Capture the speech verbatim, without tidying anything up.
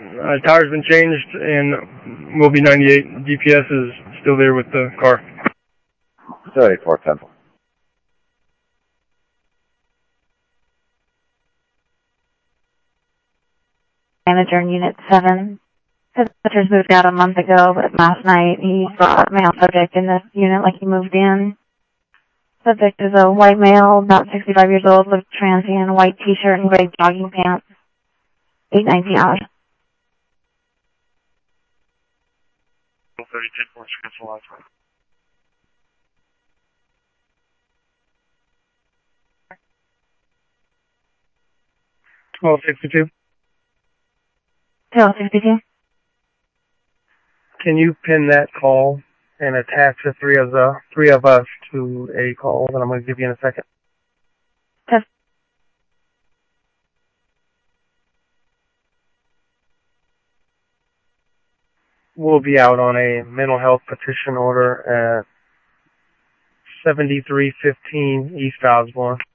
Uh, tower's been changed, and Moby ninety-eight G P S is still there with the car. Still eighty-four Temple. Manager in Unit seven. His pictures moved out a month ago, but last night he saw a male subject in this unit like he moved in. Subject is a white male, about sixty-five years old, with transient, white t-shirt and gray jogging pants. eight nineteen hours. thirty ten points, cancel last one. twelve sixty-two. twelve sixty-two. Can you pin that call and attach the three of the three of us to a call that I'm going to give you in a second? Test. We'll be out on a mental health petition order at seventy-three fifteen East Osborne.